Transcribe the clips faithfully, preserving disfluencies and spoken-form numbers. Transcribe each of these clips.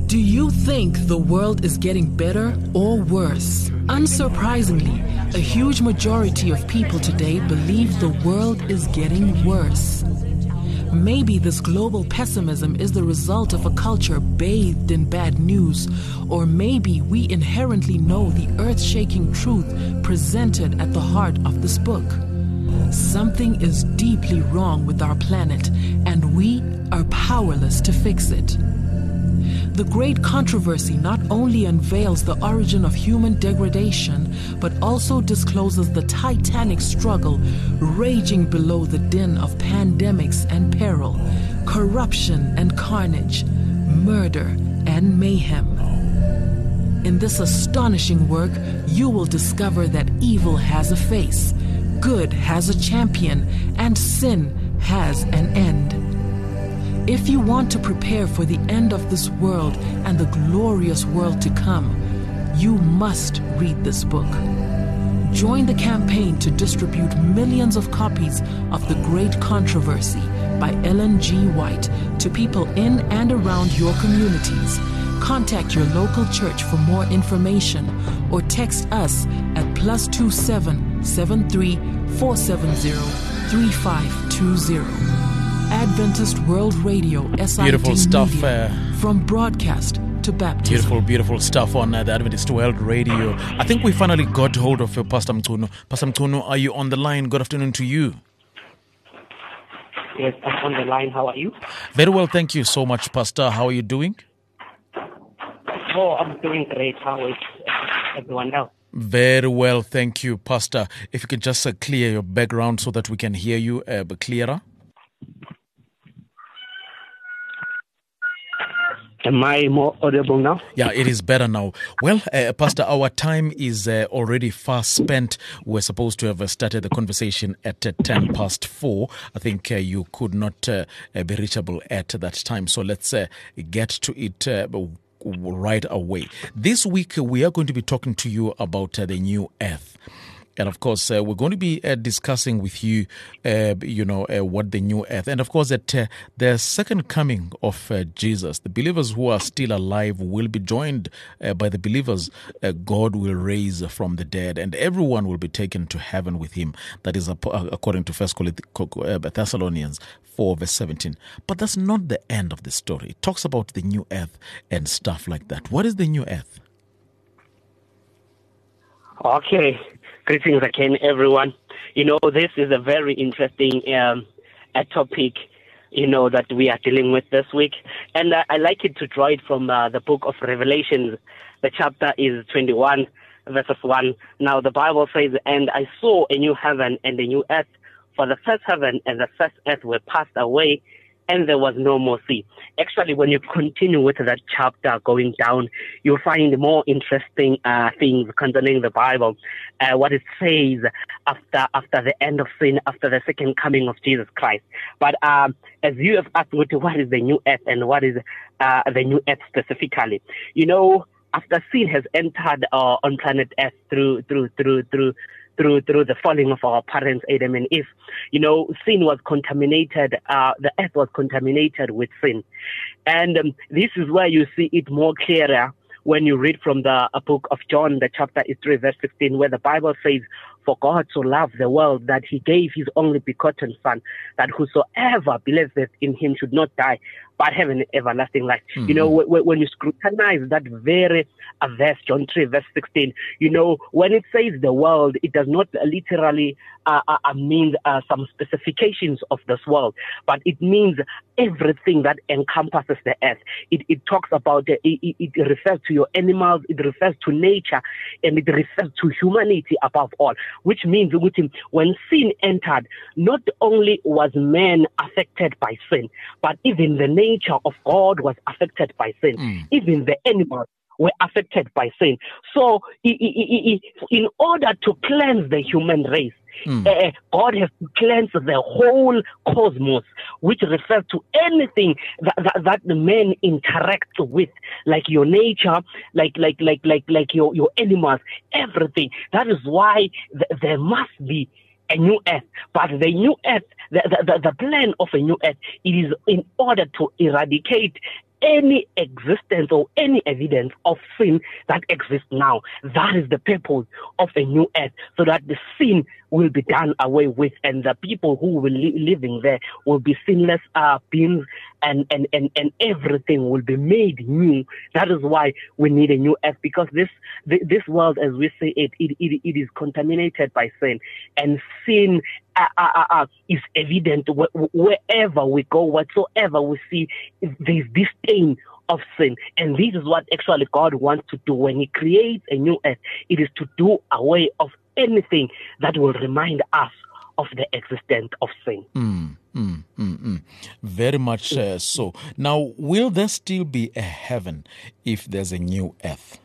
Do you think the world is getting better or worse? Unsurprisingly, a huge majority of people today believe the world is getting worse. Maybe this global pessimism is the result of a culture bathed in bad news, or maybe we inherently know the earth-shaking truth presented at the heart of this book. Something is deeply wrong with our planet, and we are powerless to fix it. The Great Controversy not only unveils the origin of human degradation, but also discloses the titanic struggle raging below the din of pandemics and peril, corruption and carnage, murder and mayhem. In this astonishing work, you will discover that evil has a face, good has a champion, and sin has an end. If you want to prepare for the end of this world and the glorious world to come, you must read this book. Join the campaign to distribute millions of copies of The Great Controversy by Ellen G. White to people in and around your communities. Contact your local church for more information or text us at plus two seven seven three four seven zero three five two zero. Adventist World Radio, S I D Beautiful stuff. Media, Uh, from broadcast to baptism. Beautiful, beautiful stuff on uh, the Adventist World Radio. I think we finally got hold of uh, Pastor Mchunu. Pastor Mchunu, are you on the line? Good afternoon to you. Yes, I'm on the line. How are you? Very well, thank you so much, Pastor. How are you doing? Oh, I'm doing great. How is everyone else? Very well, thank you, Pastor. If you could just uh, clear your background so that we can hear you uh, clearer. Am I more audible now? Yeah, it is better now. Well, uh, Pastor, our time is uh, already fast spent. We're supposed to have uh, started the conversation at uh, ten past four. I think uh, you could not uh, uh, be reachable at that time. So let's uh, get to it uh, right away. This week, uh, we are going to be talking to you about uh, the new earth. And of course, uh, we're going to be uh, discussing with you, uh, you know, uh, what the new earth. And of course, that uh, the second coming of uh, Jesus, the believers who are still alive will be joined uh, by the believers uh, God will raise from the dead. And everyone will be taken to heaven with him. That is according to First Thessalonians four, verse seventeen. But that's not the end of the story. It talks about the new earth and stuff like that. What is the new earth? Okay. Greetings again, everyone. You know, this is a very interesting um, a topic, you know, that we are dealing with this week. And uh, I like it to draw it from uh, the book of Revelation. The chapter is twenty-one, verses one. Now, the Bible says, "And I saw a new heaven and a new earth, for the first heaven and the first earth were passed away, and there was no more sea." Actually, when you continue with that chapter going down, you'll find more interesting uh, things concerning the Bible. Uh, what it says after after the end of sin, after the second coming of Jesus Christ. But um, as you have asked, what is the new earth and what is uh, the new earth specifically? You know, after sin has entered uh, on planet Earth through through through through. through through the falling of our parents, Adam and Eve. You know, sin was contaminated, uh, the earth was contaminated with sin. And um, this is where you see it more clearer when you read from the uh, book of John, the chapter is three, verse sixteen, where the Bible says, "For God so loved the world that he gave his only begotten Son, that whosoever believeth in him should not die, but have an everlasting life." Mm-hmm. You know, w- when you scrutinize that very uh, verse, John three, verse sixteen, you know, when it says the world, it does not literally uh, uh, mean uh, some specifications of this world, but it means everything that encompasses the earth. It, it talks about, uh, it, it refers to your animals, it refers to nature, and it refers to humanity above all, which means when sin entered, not only was man affected by sin, but even the nature of God was affected by sin. Mm. Even the animals were affected by sin. So in order to cleanse the human race, Mm. Uh, God has to cleanse the whole cosmos, which refers to anything that, that, that the man interacts with, like your nature, like like like like like your, your animals, everything. That is why th- there must be a new earth. But the new earth, the, the, the plan of a new earth, it is in order to eradicate any existence or any evidence of sin that exists now. That is the purpose of a new earth, so that the sin will be done away with, and the people who will be living there will be sinless uh, beings, and, and, and, and everything will be made new. That is why we need a new earth, because this this world, as we say it, it, it, it is contaminated by sin, and sin uh, uh, uh, is evident wherever we go, whatsoever we see. There is this stain of sin, and this is what actually God wants to do when He creates a new earth. It is to do away of anything that will remind us of the existence of sin. Mm, mm, mm, mm. Very much uh, so. Now, will there still be a heaven if there's a new earth?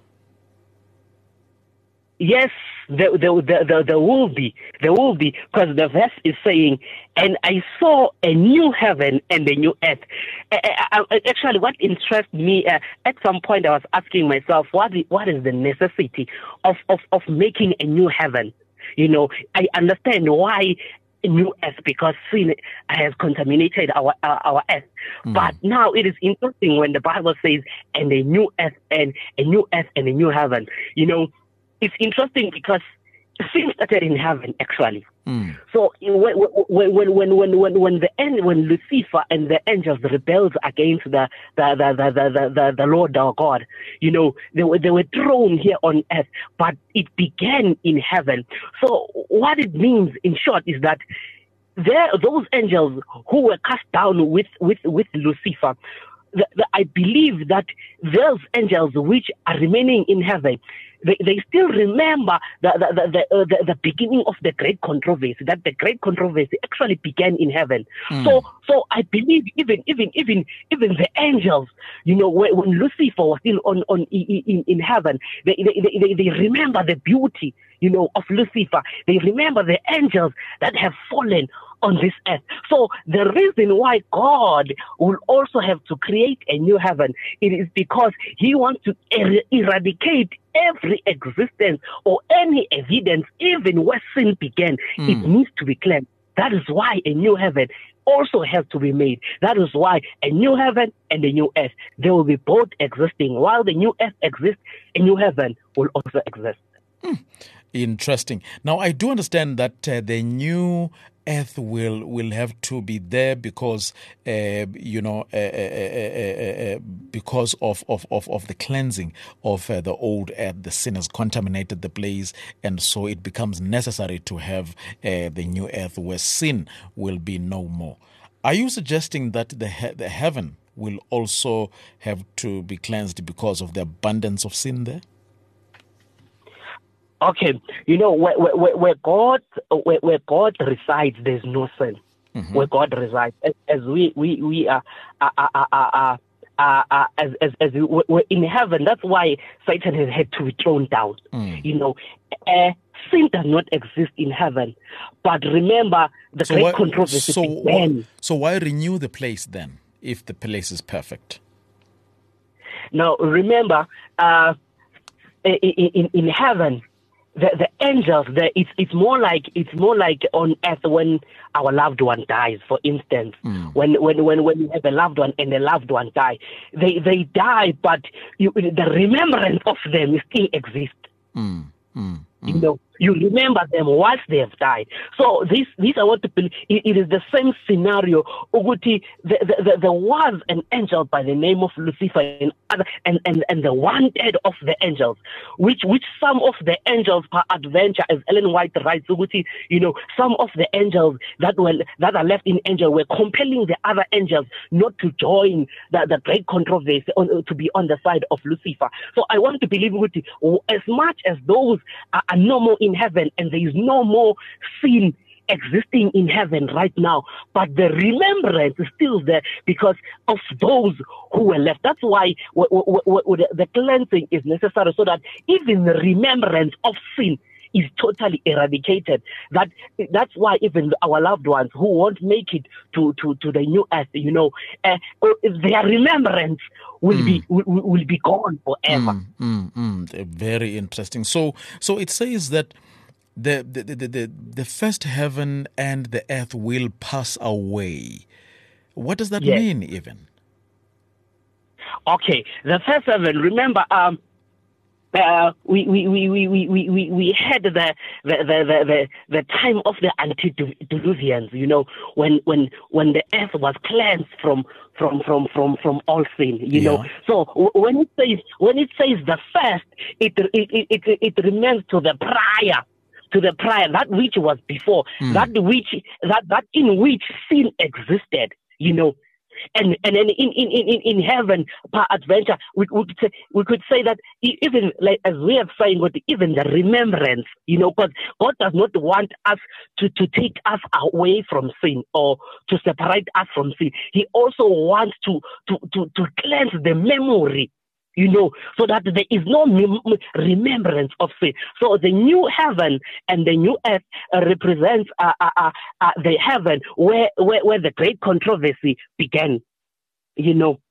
Yes, there, there, there, there, there will be. There will be, because the verse is saying, and I saw a new heaven and a new earth. Uh, uh, uh, actually, what interests me, uh, at some point I was asking myself, what is, what is the necessity of, of, of making a new heaven? You know, I understand why a new earth, because sin has contaminated our our, our earth. Mm. But now it is interesting when the Bible says, and a new earth and a new earth and a new heaven. You know, it's interesting because sin started in heaven, actually. Mm. So when when when when when when the end when Lucifer and the angels rebelled against the the the the the, the, the Lord our God, you know, they were they were thrown here on earth, but it began in heaven. So what it means, in short, is that there those angels who were cast down with with with Lucifer, the, the, I believe that those angels which are remaining in heaven, They, they still remember the the the, the, uh, the the beginning of the great controversy. That the great controversy actually began in heaven. Mm. So so I believe even even even even the angels, you know, when, when Lucifer was still on on in, in heaven, they they, they they remember the beauty, you know, of Lucifer. They remember the angels that have fallen on this earth. So the reason why God will also have to create a new heaven, it is because He wants to er- eradicate every existence or any evidence, even where sin began. Mm. It needs to be cleansed. That is why a new heaven also has to be made. That is why a new heaven and a new earth, they will be both existing. While the new earth exists, a new heaven will also exist. Mm. Interesting. Now, I do understand that uh, the new earth will will have to be there because uh, you know uh, uh, uh, uh, because of, of, of, of the cleansing of uh, the old earth. The sin has contaminated the place, and so it becomes necessary to have uh, the new earth where sin will be no more. Are you suggesting that the he- the heaven will also have to be cleansed because of the abundance of sin there? Okay, you know, where, where, where God where, where God resides, there's no sin. Mm-hmm. Where God resides, as, as we we we are, are, are, are, are, are, are as as as we're in heaven. That's why Satan has had to be thrown down. Mm. You know, uh, sin does not exist in heaven. But remember, the so great why, controversy so, began. So why renew the place then, if the place is perfect? Now remember, uh, in, in in heaven. The, the angels, the, it's it's more like it's more like on earth when our loved one dies. For instance, mm. when when when when you have a loved one and a loved one die, they they die, but you, the remembrance of them still exists. Mm. Mm. You know, you remember them once they have died. So this, this I want to believe. It, it is the same scenario. Uguti, the, the, the, there was an angel by the name of Lucifer, and other, and, and, and the one third of the angels, which which some of the angels per adventure, as Ellen White writes, Uguti, you know, some of the angels that were that are left in angel were compelling the other angels not to join the, the great controversy, on, to be on the side of Lucifer. So I want to believe, Uguti, as much as those are are no more in heaven, and there is no more sin existing in heaven right now, but the remembrance is still there because of those who were left. That's why w- w- w- the cleansing is necessary, so that even the remembrance of sin is totally eradicated. That that's why even our loved ones who won't make it to, to, to the new earth, you know, uh, their remembrance will mm. be will, will be gone forever. Mm, mm, mm. Very interesting. So so it says that the the, the the the first heaven and the earth will pass away. What does that yes. mean, even? Okay, the first heaven. Remember, um, uh, we, we, we, we, we, we, we we had the the, the, the, the the time of the antediluvians. You know, when when when the earth was cleansed from from from from, from all sin. You Yeah. know, so w- when it says when it says the first, it it it it, it remains to the prior. To the prior, that which was before, that which that that in which sin existed, you know, and and then in in in in heaven, per adventure, we we could say, we could say that e- even like as we are saying, with even the remembrance, you know, because God does not want us to to take us away from sin or to separate us from sin. He also wants to to to to cleanse the memory. You know, so that there is no mem- remembrance of sin. So the new heaven and the new earth uh, represents uh, uh, uh, uh, the heaven where, where where the great controversy began. You know,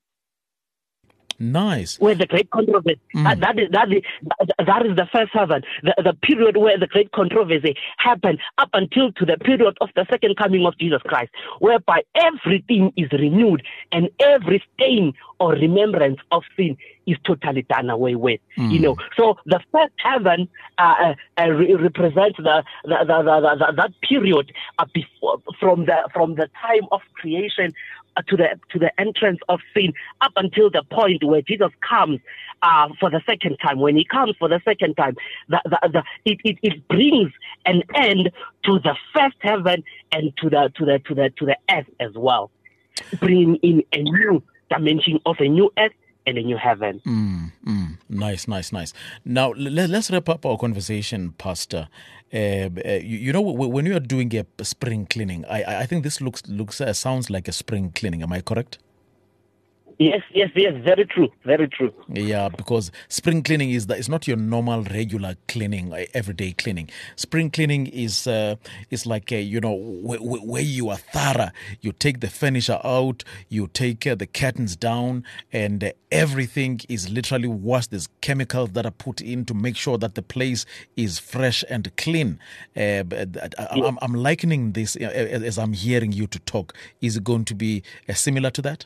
Nice. where the great controversy that, that is that is that is the first heaven, the, the period where the great controversy happened up until to the period of the second coming of Jesus Christ, whereby everything is renewed and every stain or remembrance of sin is totally done away with. You know, so the first heaven uh, uh, re- represents the, the, the, the, the that period uh, before from the from the time of creation uh, to the to the entrance of sin up until the point where Jesus comes uh, for the second time. When he comes for the second time, the, the, the, it, it it brings an end to the first heaven and to the to the to the to the earth as well, bringing in a new dimension of a new earth and a new heaven. Mm, mm, nice, nice, nice. Now, let, let's wrap up our conversation, Pastor. Uh, uh, you, you know, w- when you are doing a spring cleaning, I, I think this looks looks uh, sounds like a spring cleaning. Am I correct? Yes, yes, yes. Very true. Very true. Yeah, because spring cleaning is that it's not your normal regular cleaning, uh, everyday cleaning. Spring cleaning is uh, is like uh, you know wh- wh- where you are thorough. You take the furniture out, you take uh, the curtains down, and uh, everything is literally washed. There's chemicals that are put in to make sure that the place is fresh and clean. Uh, but I, I'm, I'm likening this uh, as I'm hearing you to talk. Is it going to be uh, similar to that?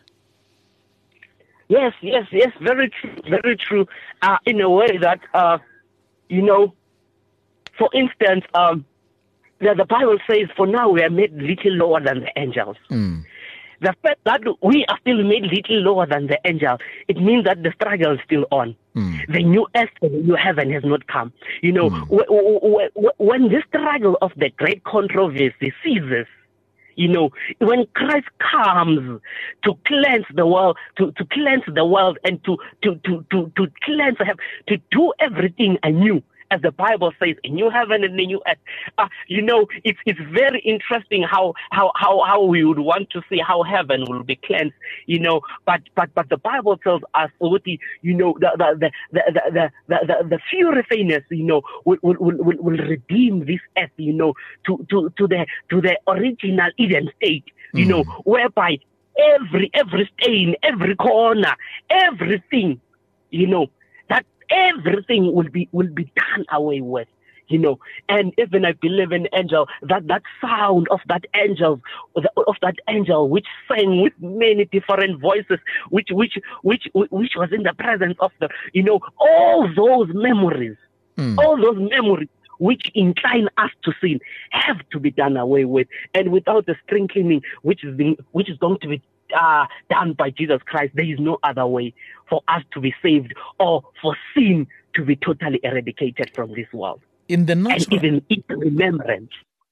Yes, yes, yes. Very true. Very true. Uh, in a way that, uh, you know, for instance, um, the, the Bible says, "For now we are made little lower than the angels." Mm. The fact that we are still made little lower than the angel, it means that the struggle is still on. Mm. The new earth and the new heaven has not come. You know, Mm. w- w- w- when the struggle of the great controversy ceases, you know, when Christ comes to cleanse the world, to, to cleanse the world and to, to, to, to, to cleanse heaven, to do everything anew, as the Bible says, a new heaven and a new earth. Uh, you know, it's it's very interesting how, how how how we would want to see how heaven will be cleansed. You know, but but but the Bible tells us, Oti, you know, the the the the the the, the, the furious, you know, will, will will will redeem this earth, you know, to to to the to the original Eden state, you Mm. know, whereby every every stain, every corner, everything, you know, that everything will be will be done away with, you know. And even I believe in angel, that that sound of that angel, of that angel which sang with many different voices, which which which which was in the presence of the, you know, all those memories, Mm. all those memories which incline us to sin have to be done away with. And without the spring cleaning, which is being, which is going to be uh, done by Jesus Christ, there is no other way for us to be saved or for sin to be totally eradicated from this world. In the And natural, even its remembrance.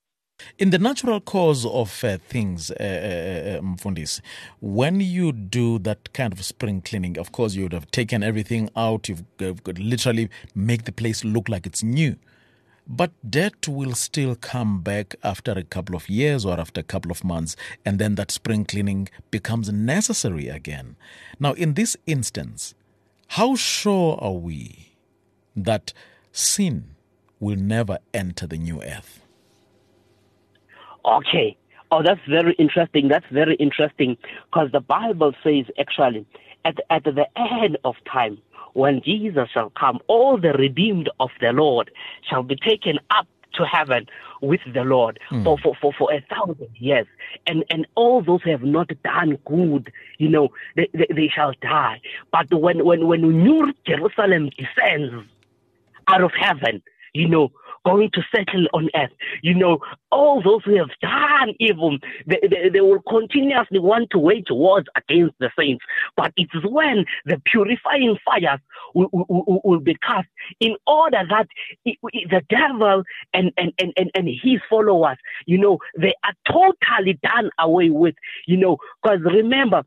in the natural course of uh, things, uh, uh, uh, Mfundisi, when you do that kind of spring cleaning, of course, you would have taken everything out. You've uh, got literally make the place look like it's new. But debt will still come back after a couple of years or after a couple of months, and then that spring cleaning becomes necessary again. Now, in this instance, how sure are we that sin will never enter the new earth? Okay. Oh, that's very interesting. That's very interesting, because the Bible says actually at, at the end of time, when Jesus shall come, all the redeemed of the Lord shall be taken up to heaven with the Lord mm. for, for, for, for a thousand years. And and all those who have not done good, you know, they, they, they shall die. But when, when, when New Jerusalem descends out of heaven, you know, going to settle on earth, you know, all those who have done evil, they, they, they will continuously want to wage wars against the saints. But it's when the purifying fires will, will, will be cast in order that it, it, the devil and, and, and, and, and his followers, you know, they are totally done away with, you know, because remember,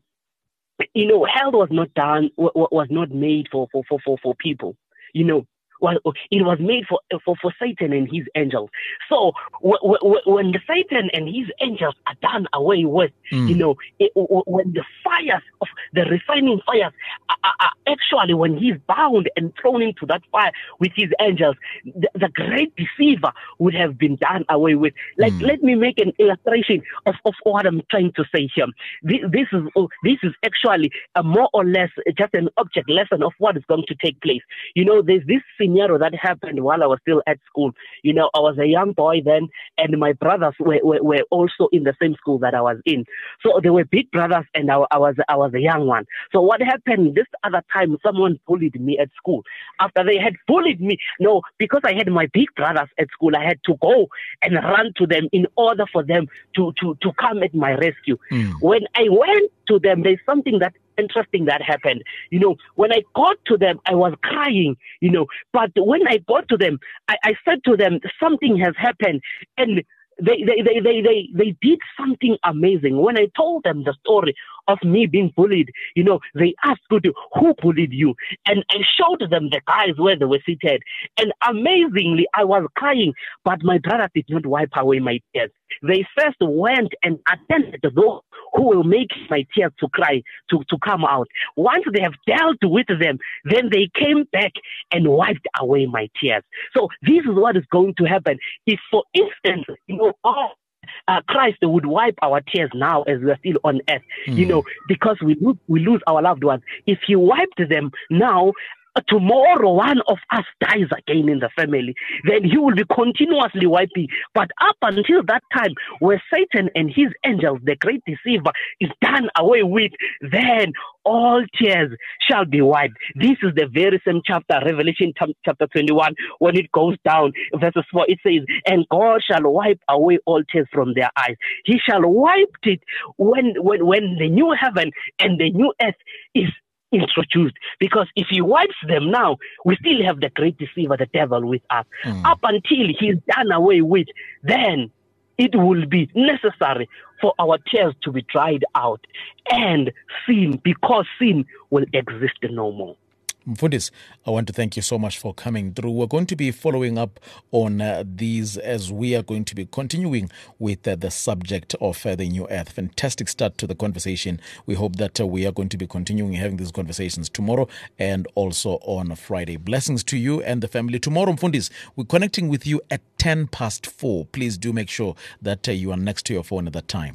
you know, hell was not done, was not made for, for, for, for, for people, you know. Well, it was made for, for, for Satan and his angels. So w- w- when the Satan and his angels are done away with, mm. you know, it, w- when the fires of the refining fires are, are, are actually when he's bound and thrown into that fire with his angels, the, the great deceiver would have been done away with. Like, mm. let me make an illustration of, of what I'm trying to say here. This, this is this is actually a more or less just an object lesson of what is going to take place. You know, there's this scenario that happened while I was still at school. You know, I was a young boy then, and my brothers were, were, were also in the same school that I was in. So they were big brothers, and I, I was I was a young one. So what happened this other time, someone bullied me at school. After they had bullied me, no, because I had my big brothers at school, I had to go and run to them in order for them to, to, to come at my rescue. Mm. When I went to them, there's something that interesting that happened. You know, when I got to them, I was crying, you know, but when I got to them, I, I said to them, something has happened. And they, they, they, they, they, they did something amazing. When I told them the story of me being bullied, you know, they asked, who bullied you? And I showed them the guys where they were seated. And amazingly, I was crying, but my brothers did not wipe away my tears. They first went and attended to those who will make my tears to cry, to, to come out. Once they have dealt with them, then they came back and wiped away my tears. So this is what is going to happen. If, for instance, you know, all Uh, Christ would wipe our tears now as we are still on earth, mm. you know, because we lose, we lose our loved ones. If He wiped them now, tomorrow one of us dies again in the family, then He will be continuously wiping. But up until that time, where Satan and his angels, the great deceiver, is done away with, then all tears shall be wiped. This is the very same chapter, Revelation chapter twenty-one, when it goes down, verses four, it says, and God shall wipe away all tears from their eyes. He shall wipe it when, when, when the new heaven and the new earth is introduced, because if He wipes them now, we still have the great deceiver, the devil, with us. Mm. Up until he's done away with, then it will be necessary for our tears to be dried out, and sin, because sin will exist no more. Mfundisi, I want to thank you so much for coming through. We're going to be following up on uh, these as we are going to be continuing with uh, the subject of uh, the new earth. Fantastic start to the conversation. We hope that uh, we are going to be continuing having these conversations tomorrow and also on Friday. Blessings to you and the family. Tomorrow, Mfundisi, we're connecting with you at ten past four. Please do make sure that uh, you are next to your phone at that time.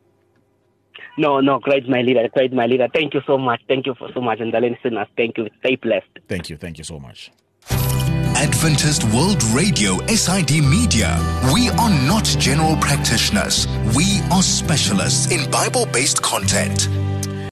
No, no, great, my leader, great, my leader. Thank you so much. Thank you for so much. And the listeners, thank you. Stay blessed. Thank you. Thank you so much. Adventist World Radio, S I D Media. We are not general practitioners. We are specialists in Bible-based content.